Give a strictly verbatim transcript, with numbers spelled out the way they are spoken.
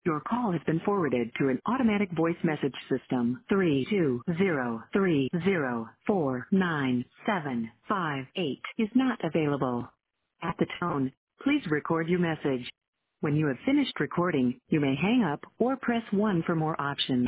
Your call has been forwarded to an automatic voice message system. three two zero three zero four nine seven five eight is not available. At the tone, please record your message. When you have finished recording, you may hang up or press one for more options.